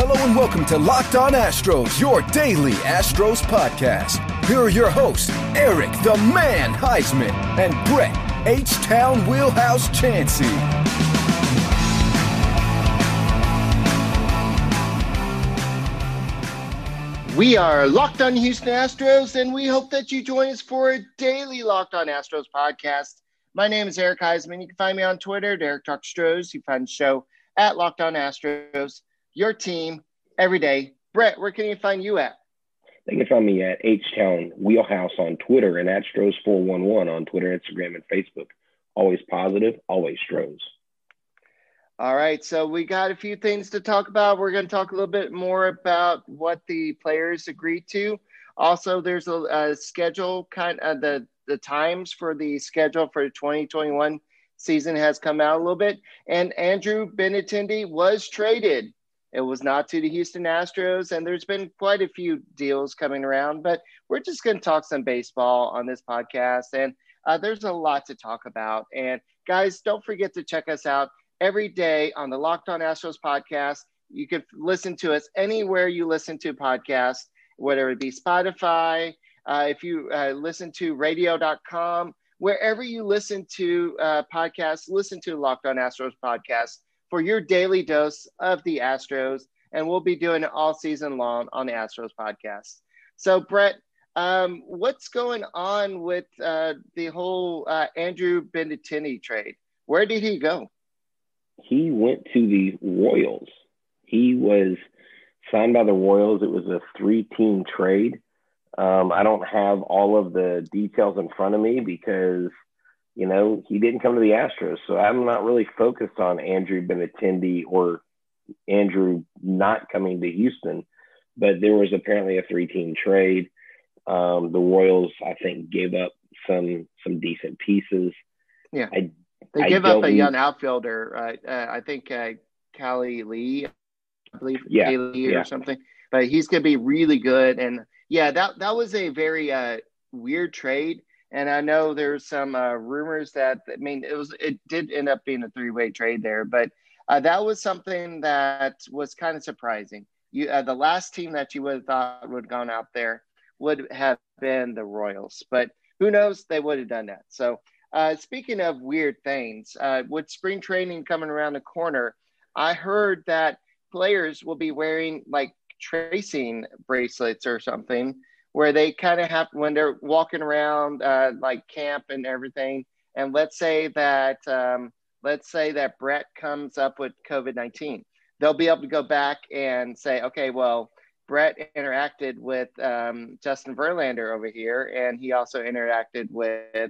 Hello and welcome to Locked On Astros, your daily Astros podcast. Here are your hosts, Eric the Man Heisman and Brett H-Town Wheelhouse Chansey. We are Locked On Houston Astros, and we hope that you join us for a daily Locked On Astros podcast. My name is Eric Heisman. You can find me on Twitter, Derek Talk Stros. You can find the show at Locked On Astros. Your team every day. Brett, where can you find you at? They can find me at H-Town Wheelhouse on Twitter and at Stros411 on Twitter, Instagram, and Facebook. Always positive, always Stros. All right, so we got a few things to talk about. We're going to talk a little bit more about what the players agreed to. Also, there's a schedule, kind of the times for the schedule for the 2021 season has come out a little bit. And Andrew Benintendi was traded. It was not to the Houston Astros, and there's been quite a few deals coming around, but we're just going to talk some baseball on this podcast, and there's a lot to talk about. And guys, don't forget to check us out every day on the Locked On Astros podcast. You can listen to us anywhere you listen to podcasts, whether it be Spotify, if you listen to radio.com, wherever you listen to podcasts, listen to Locked On Astros podcast for your daily dose of the Astros, and we'll be doing it all season long on the Astros podcast. So, Brett, what's going on with the whole Andrew Benintendi trade? Where did he go? He went to the Royals. He was signed by the Royals. It was a 3-team trade. I don't have all of the details in front of me because he didn't come to the Astros. So I'm not really focused on Andrew Benintendi or Andrew not coming to Houston. But there was apparently a 3-team trade. The Royals, I think, gave up some decent pieces. Yeah. They gave up a young outfielder. I think Callie Lee, I believe, Lee or something. But he's going to be really good. And, yeah, that was a very weird trade. And I know there's some rumors it did end up being a 3-way trade there, but that was something that was kind of surprising. The last team that you would have thought would have gone out there would have been the Royals, but who knows? They would have done that. So speaking of weird things, with spring training coming around the corner, I heard that players will be wearing like tracing bracelets or something, where they kind of have, when they're walking around like camp and everything, and let's say that Brett comes up with COVID-19, they'll be able to go back and say, okay, well, Brett interacted with Justin Verlander over here, and he also interacted with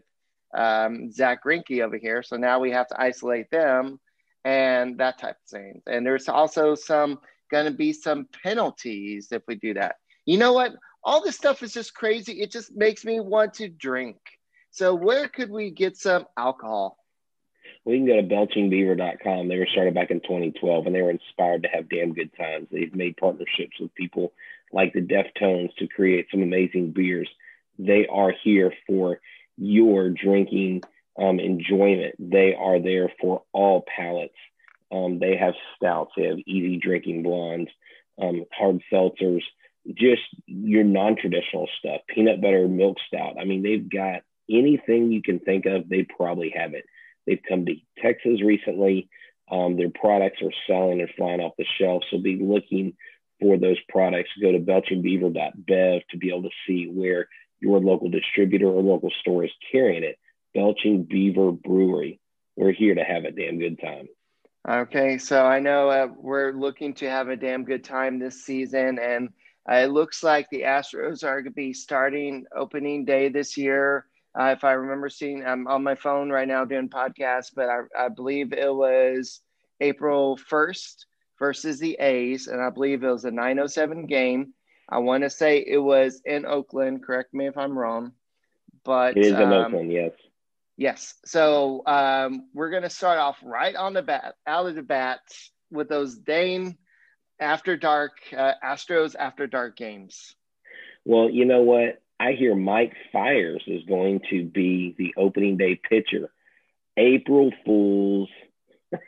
Zach Greinke over here, so now we have to isolate them and that type of thing. And there's also going to be some penalties if we do that. You know what? All this stuff is just crazy. It just makes me want to drink. So where could we get some alcohol? We can go to belchingbeaver.com. They were started back in 2012, and they were inspired to have damn good times. They've made partnerships with people like the Deftones to create some amazing beers. They are here for your drinking enjoyment. They are there for all palates. They have stouts. They have easy drinking blondes, hard seltzers, just your non-traditional stuff, peanut butter milk stout. I mean, they've got anything you can think of. They probably have it. They've come to Texas recently. Their products are selling and flying off the shelf. So be looking for those products. Go to belchingbeaver.bev to be able to see where your local distributor or local store is carrying it. Belching Beaver Brewery. We're here to have a damn good time. Okay, so I know we're looking to have a damn good time this season, and it looks like the Astros are going to be starting opening day this year. If I remember seeing, I'm on my phone right now doing podcasts, but I believe it was April 1st versus the A's, and I believe it was a 9:07 game. I want to say it was in Oakland. Correct me if I'm wrong. But it is in Oakland, yes. Yes. So we're going to start off right on the bat, out of the bat, with those Dane after dark, Astros after dark games. Well, you know what? I hear Mike Fiers is going to be the opening day pitcher. April Fools.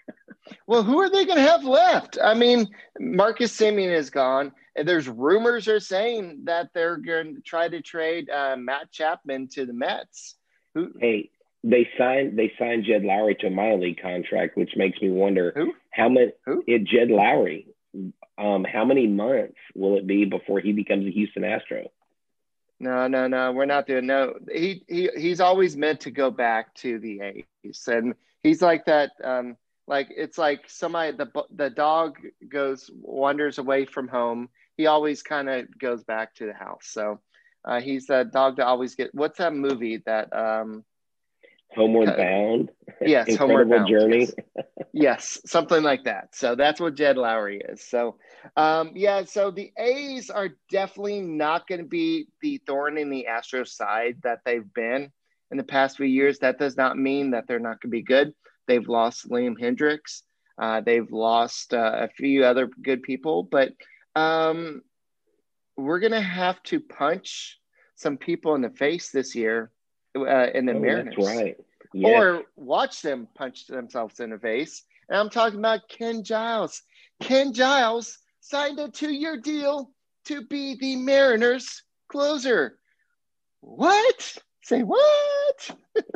Well, who are they going to have left? I mean, Marcus Semien is gone. And there's rumors are saying that they're going to try to trade Matt Chapman to the Mets. Hey, they signed Jed Lowry to a minor league contract, which makes me wonder Jed Lowry. How many months will it be before he becomes a Houston Astro? No. We're not doing no. He's always meant to go back to the A's, and he's like that. Like it's like somebody the dog wanders away from home. He always kind of goes back to the house. So he's the dog that always get. What's that movie that? Homeward Bound. Yes, Incredible Homeward Bound. Journey. Yes, something like that. So that's what Jed Lowry is. So, so the A's are definitely not going to be the thorn in the Astros side that they've been in the past few years. That does not mean that they're not going to be good. They've lost Liam Hendricks. They've lost a few other good people, but we're going to have to punch some people in the face this year in the Mariners. That's right. Yes. Or watch them punch themselves in the face. And I'm talking about Ken Giles. Ken Giles signed a 2-year deal to be the Mariners closer. What? Say what?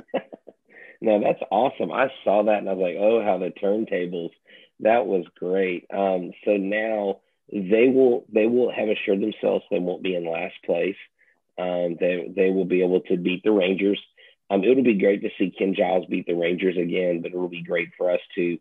No, that's awesome. I saw that and I was like, oh, how the turntables. That was great. So now they will have assured themselves they won't be in last place. They will be able to beat the Rangers. It'll be great to see Ken Giles beat the Rangers again, but it'll be great for us to,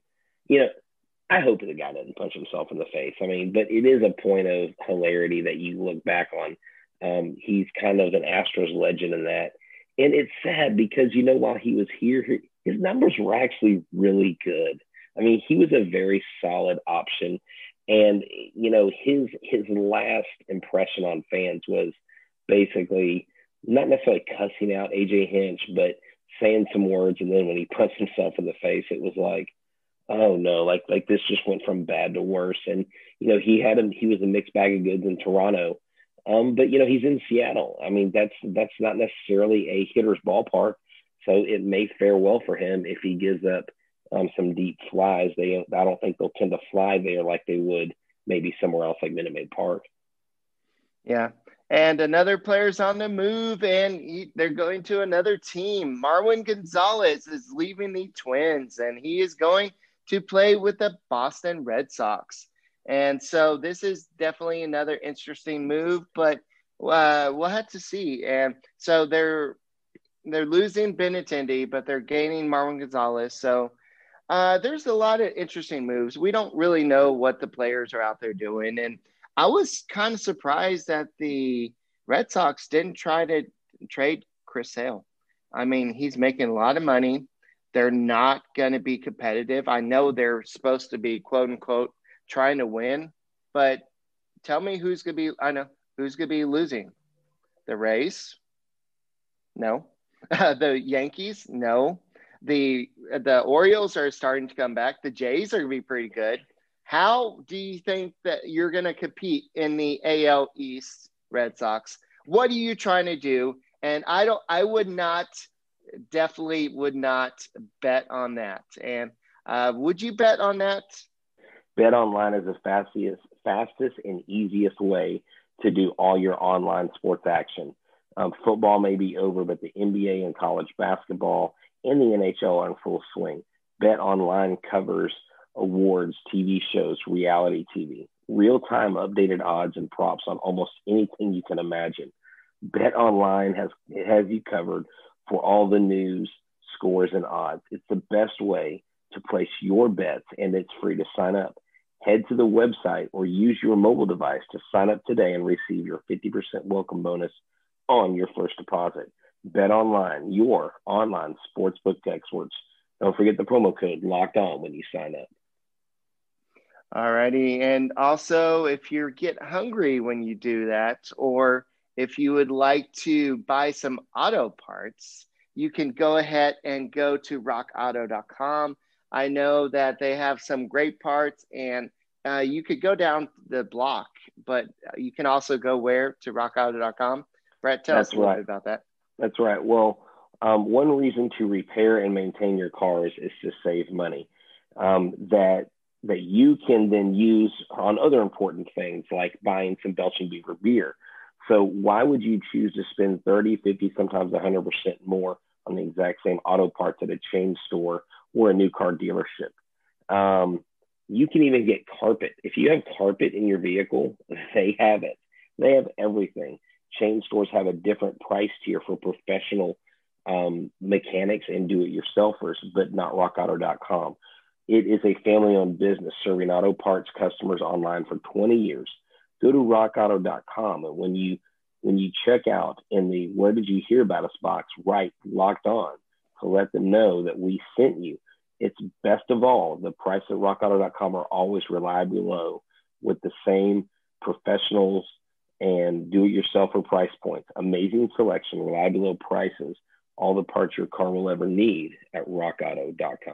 I hope the guy doesn't punch himself in the face. I mean, but it is a point of hilarity that you look back on. He's kind of an Astros legend in that. And it's sad because, while he was here, his numbers were actually really good. I mean, he was a very solid option. And, his last impression on fans was basically not necessarily cussing out AJ Hinch, but saying some words. And then when he punched himself in the face, it was like, oh no, like this just went from bad to worse. And, he was a mixed bag of goods in Toronto. But he's in Seattle. I mean, that's not necessarily a hitter's ballpark. So it may fare well for him if he gives up some deep flies. I don't think they'll tend to fly there like they would maybe somewhere else like Minute Maid Park. Yeah. And another player's on the move, and they're going to another team. Marwin Gonzalez is leaving the Twins, and he is going to play with the Boston Red Sox. And so this is definitely another interesting move, but we'll have to see. And so they're losing Benintendi, but they're gaining Marwin Gonzalez. So there's a lot of interesting moves. We don't really know what the players are out there doing, and I was kind of surprised that the Red Sox didn't try to trade Chris Sale. I mean, he's making a lot of money. They're not going to be competitive. I know they're supposed to be, quote unquote, trying to win, but tell me who's going to be losing. The Rays? No. The Yankees? No. The Orioles are starting to come back. The Jays are going to be pretty good. How do you think that you're going to compete in the AL East, Red Sox? What are you trying to do? And I definitely would not bet on that. And would you bet on that? Bet online is the fastest and easiest way to do all your online sports action. Football may be over, but the NBA and college basketball and the NHL are in full swing. Bet online covers awards, TV shows, reality TV, real-time updated odds and props on almost anything you can imagine. Bet Online has you covered for all the news, scores, and odds. It's the best way to place your bets, and it's free to sign up. Head to the website or use your mobile device to sign up today and receive your 50% welcome bonus on your first deposit. Bet Online, your online sportsbook experts. Don't forget the promo code Locked On when you sign up. Alrighty. And also, if you get hungry when you do that, or if you would like to buy some auto parts, you can go ahead and go to rockauto.com. I know that they have some great parts, and you could go down the block, but you can also go to rockauto.com. Brett, tell us a little bit about that. That's right. Well, one reason to repair and maintain your cars is to save money. that you can then use on other important things like buying some Belching Beaver beer. So why would you choose to spend 30, 50, sometimes 100% more on the exact same auto parts at a chain store or a new car dealership? You can even get carpet. If you have carpet in your vehicle, they have it. They have everything. Chain stores have a different price tier for professional mechanics and do-it-yourselfers, but not rockauto.com. It is a family-owned business serving auto parts customers online for 20 years. Go to rockauto.com, and when you check out in the "Where did you hear about us" box, write "Locked On" to let them know that we sent you. It's best of all, the price at rockauto.com are always reliably low with the same professionals and do-it-yourselfer price points. Amazing selection, reliably low prices, all the parts your car will ever need at rockauto.com.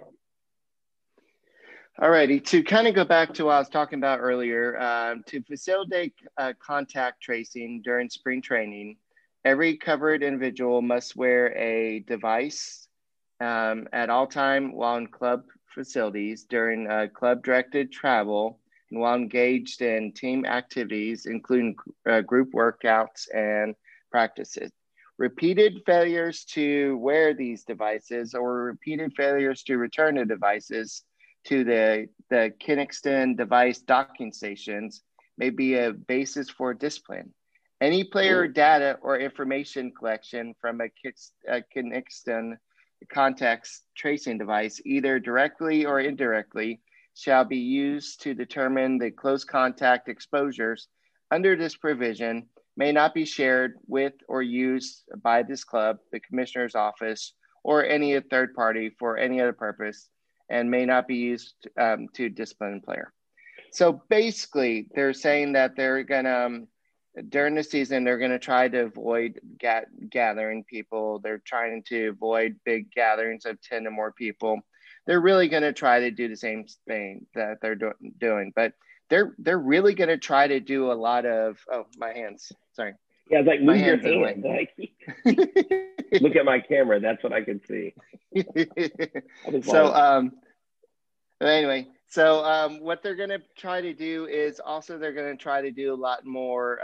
All righty. To kind of go back to what I was talking about earlier, to facilitate contact tracing during spring training, every covered individual must wear a device at all time while in club facilities, during club-directed travel, and while engaged in team activities, including group workouts and practices. Repeated failures to wear these devices or repeated failures to return the devices to the Kinnixton device docking stations may be a basis for discipline. Any player data or information collection from a Kinnixton contact tracing device, either directly or indirectly, shall be used to determine the close contact exposures under this provision, may not be shared with or used by this club, the commissioner's office, or any third party for any other purpose, and may not be used to discipline a player. So basically, they're saying that they're going to, during the season, they're going to try to avoid gathering people. They're trying to avoid big gatherings of 10 or more people. They're really going to try to do the same thing that they're doing, but they're really going to try to do a lot of, my hands, sorry. Yeah, like move your hand. Like, look at my camera. That's what I can see. Anyway, so what they're going to try to do is also they're going to try to do a lot more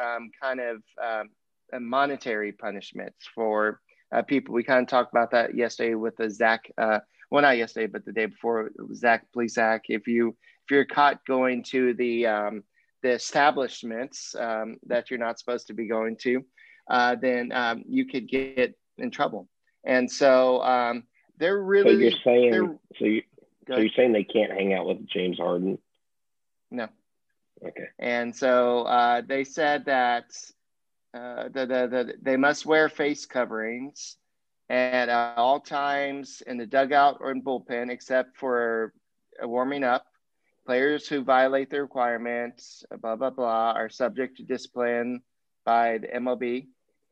monetary punishments for people. We kind of talked about that yesterday with the Zach. Well, not yesterday, but the day before, Zach Plesac. If you're caught going to the establishments that you're not supposed to be going to, then you could get in trouble. And so they're really. So you're saying they can't hang out with James Harden? No. Okay. And so they said that they must wear face coverings at all times in the dugout or in bullpen, except for warming up. Players who violate the requirements, blah, blah, blah, are subject to discipline by the MLB.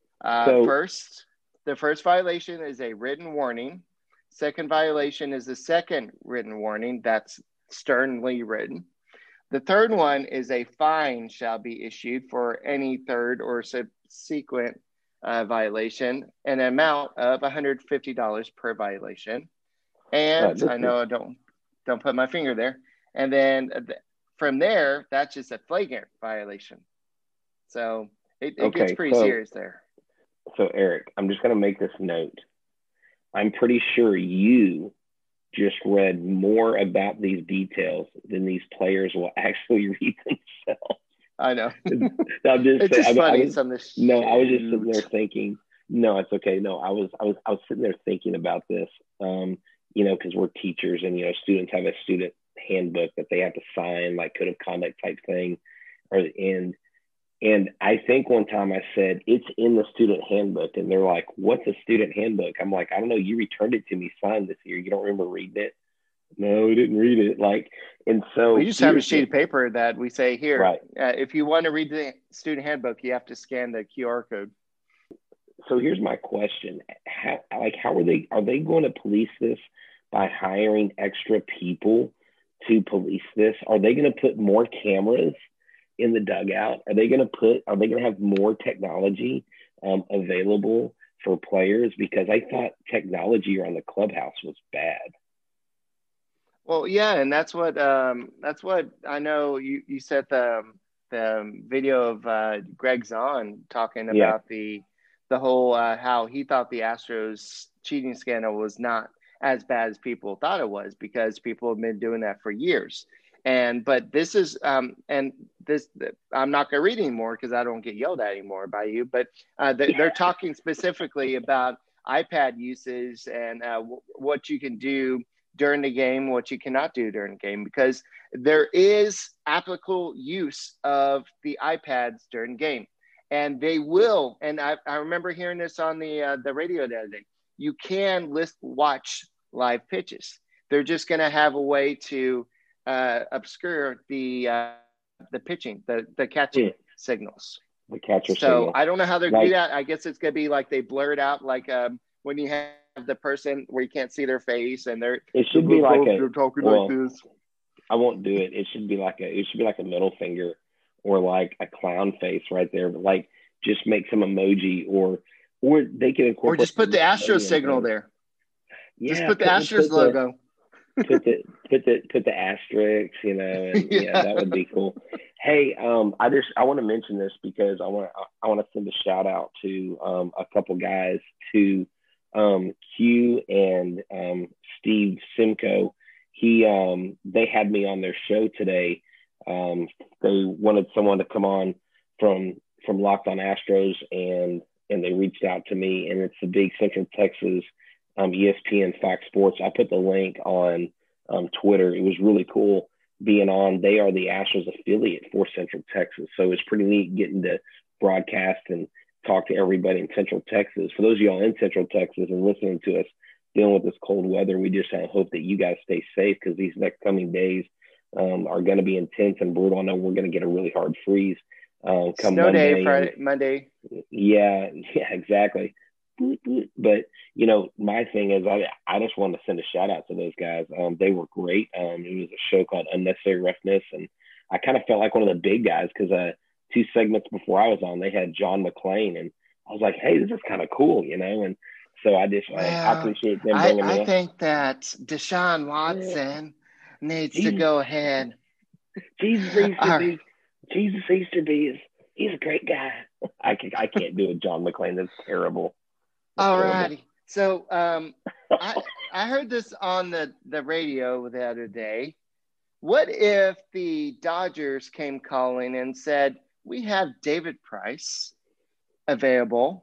The first violation is a written warning. Second violation is the second written warning that's sternly written. The third one is a fine shall be issued for any third or subsequent violation, an amount of $150 per violation. And I know I don't put my finger there. And then from there, that's just a flagrant violation. So it gets pretty serious there. So Eric, I'm just going to make this note. I'm pretty sure you just read more about these details than these players will actually read themselves. I know. I'm just it's just funny. I was just sitting there thinking. No, it's okay. No, I was sitting there thinking about this. Because we're teachers, and students have a student handbook that they have to sign, like code of conduct type thing, and I think one time I said it's in the student handbook, and they're like, "What's a student handbook?" I'm like, "I don't know. You returned it to me signed this year. You don't remember reading it?" No, we didn't read it. And so we just have a sheet of paper that we say here. Right. If you want to read the student handbook, you have to scan the QR code. So here's my question: How are they going to police this by hiring extra people to police this? Are they going to put more cameras in the dugout? Are they going to have more technology available for players? Because I thought technology around the clubhouse was bad. Well, yeah, and that's what I know. You said the video of Greg Zahn talking about the whole how he thought the Astros cheating scandal was not as bad as people thought it was, because people have been doing that for years. But this is and this I'm not going to read anymore because I don't get yelled at anymore by you. But they're talking specifically about iPad usage and what you can do during the game, what you cannot do during the game, because there is applicable use of the iPads during the game, and they will. And I remember hearing this on the radio the other day. You can watch live pitches. They're just going to have a way to obscure the pitching, the catching signals. The catcher so signal. I don't know how they're going to do that. I guess it's going to be like they blur it out, like when you have the person where you can't see their face and it should be like they're talking like this. I won't do it. It should be like a middle finger or like a clown face right there, but like just make some emoji or they can incorporate, or just put the Astros signal there. Yeah, just put the Astros logo. Put the asterisks, and that would be cool. Hey, I want to mention this because I want to send a shout out to a couple guys, to Q and Steve Simcoe. They had me on their show today. They wanted someone to come on from Locked on Astros, and they reached out to me, and it's the big Central Texas ESPN Fox Sports. I put the link on Twitter. It was really cool being on. They are the Astros affiliate for Central Texas, so it's pretty neat getting to broadcast and talk to everybody in Central Texas. For those of y'all in Central Texas and listening to us dealing with this cold weather, we just hope that you guys stay safe, because these next coming days are going to be intense and brutal. I know we're going to get a really hard freeze come Snow Monday, Monday. Yeah, exactly. But my thing is, I just wanted to send a shout out to those guys. They were great. It was a show called Unnecessary Roughness, and I kind of felt like one of the big guys, because 2 segments before I was on, they had John McClain, and I was like, hey, this is kind of cool, and so I appreciate them bringing me I think that Deshaun Watson needs to go ahead. Jesus Easterby he's a great guy. I can't do it, John McClain. That's terrible. All righty. So I heard this on the radio the other day. What if the Dodgers came calling and said, we have David Price available.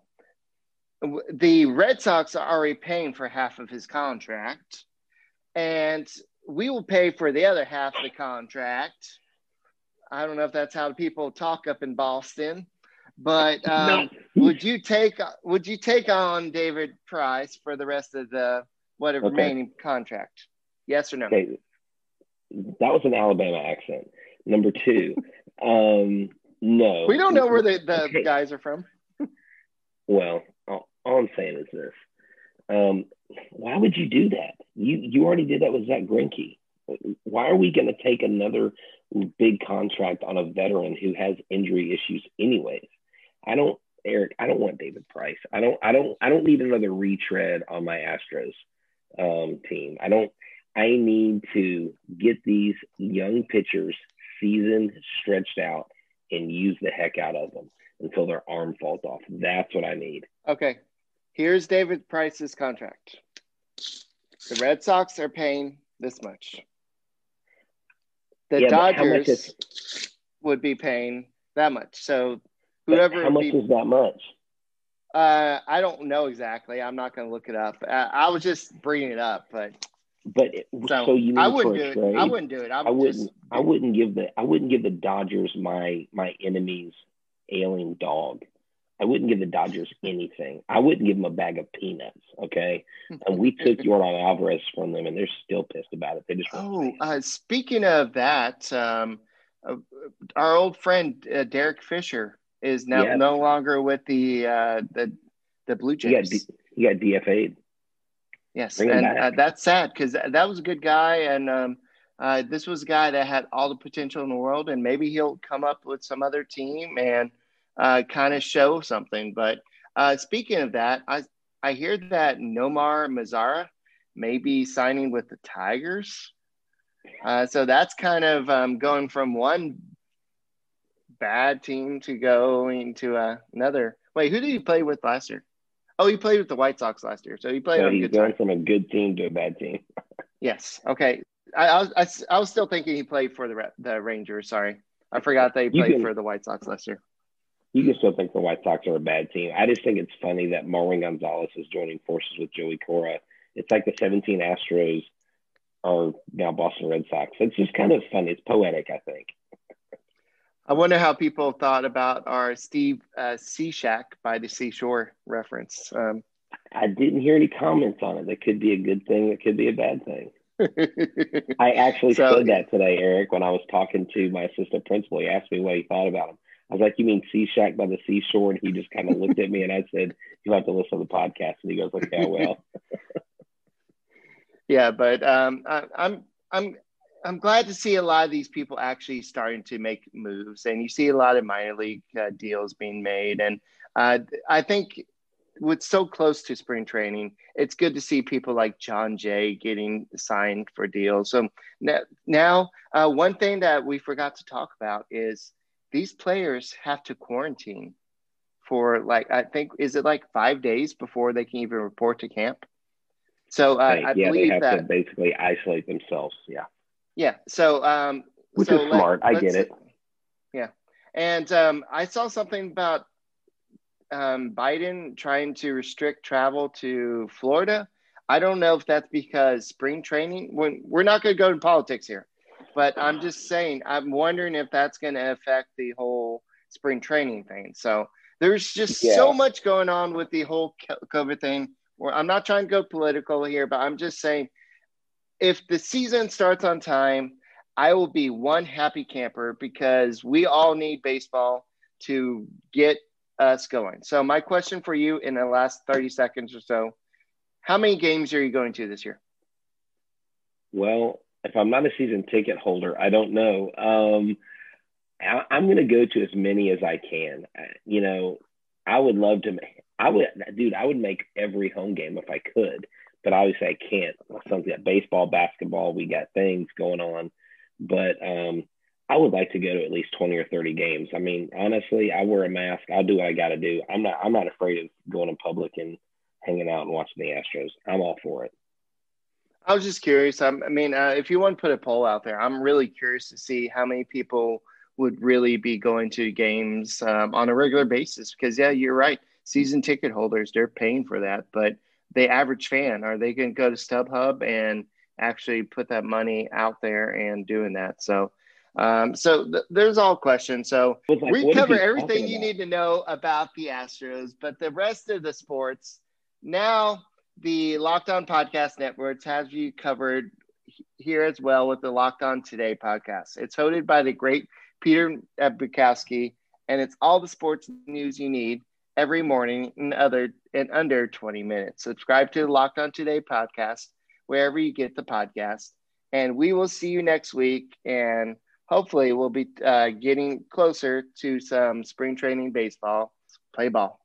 The Red Sox are already paying for half of his contract, and we will pay for the other half of the contract. I don't know if that's how people talk up in Boston, but would you take on David Price for the rest of the remaining contract? Yes or no? Okay. That was an Alabama accent. Number 2, no. We don't know where the guys are from. Well, all I'm saying is this. Why would you do that? You already did that with Zach Greinke. Why are we going to take another big contract on a veteran who has injury issues anyways? Eric, I don't want David Price. I don't need another retread on my Astros team. I need to get these young pitchers seasoned, stretched out, and use the heck out of them until their arm falls off. That's what I need. Okay. Here's David Price's contract. The Red Sox are paying this much. The Dodgers would be paying that much. So whoever. How much is that much? I don't know exactly. I'm not going to look it up. I was just bringing it up, but you mean I wouldn't do it. I wouldn't do it. I wouldn't give the Dodgers my enemy's ailing dog. I wouldn't give the Dodgers anything. I wouldn't give them a bag of peanuts. Okay, and we took Yordan Alvarez from them, and they're still pissed about it. They just speaking of that, our old friend Derek Fisher is now no longer with the Blue Jays. He got DFA'd. Yes, and that's sad because that was a good guy, and this was a guy that had all the potential in the world, and maybe he'll come up with some other team and kind of show something. But speaking of that, I hear that Nomar Mazara may be signing with the Tigers. So that's kind of going from one bad team to going to another. Wait, who did he play with last year? Oh, he played with the White Sox last year. So he played on a good team. He's going from a good team to a bad team. Yes. Okay. I was still thinking he played for the Rangers. Sorry. I forgot they played for the White Sox last year. You can still think the White Sox are a bad team. I just think it's funny that Marwin Gonzalez is joining forces with Joey Cora. It's like the 17 Astros are now Boston Red Sox. It's just kind of funny. It's poetic, I think. I wonder how people thought about our Steve Cishek by the Seashore reference. I didn't hear any comments on it. That could be a good thing. It could be a bad thing. I actually said that today, Eric, when I was talking to my assistant principal. He asked me what he thought about him. I was like, "You mean Sea Shack by the seashore?" And he just kind of looked at me, and I said, "You have to listen to the podcast." And he goes, "Okay, I will." Yeah, but I'm glad to see a lot of these people actually starting to make moves, and you see a lot of minor league deals being made, and I think with so close to spring training, it's good to see people like John Jay getting signed for deals. So now one thing that we forgot to talk about is these players have to quarantine for I think, is it 5 days before they can even report to camp? So I believe they have that to basically isolate themselves. Yeah. Yeah. So which is smart. I get it. Yeah. And I saw something about Biden trying to restrict travel to Florida. I don't know if that's because spring training, we're not going to go to politics here, but I'm just saying, I'm wondering if that's going to affect the whole spring training thing. So there's just so much going on with the whole COVID thing. I'm not trying to go political here, but I'm just saying, if the season starts on time, I will be one happy camper because we all need baseball to get us going. So my question for you in the last 30 seconds or so, how many games are you going to this year? Well, if I'm not a season ticket holder, I don't know. I'm going to go to as many as I can. I would love to. I would make every home game if I could, but obviously I can't. Something like baseball, basketball, we got things going on, but I would like to go to at least 20 or 30 games. I mean, honestly, I wear a mask. I'll do what I got to do. I'm not afraid of going in public and hanging out and watching the Astros. I'm all for it. I was just curious. If you want to put a poll out there, I'm really curious to see how many people would really be going to games on a regular basis. Because, yeah, you're right. Season ticket holders, they're paying for that. But the average fan, are they going to go to StubHub and actually put that money out there and doing that? So there's all questions. So we cover everything you need to know about the Astros, but the rest of the sports, now the Locked On Podcast Networks has you covered here as well with the Locked On Today podcast. It's hosted by the great Peter Bukowski, and it's all the sports news you need every morning in under 20 minutes. Subscribe to the Locked On Today podcast wherever you get the podcast, and we will see you next week. And hopefully we'll be getting closer to some spring training baseball. Play ball.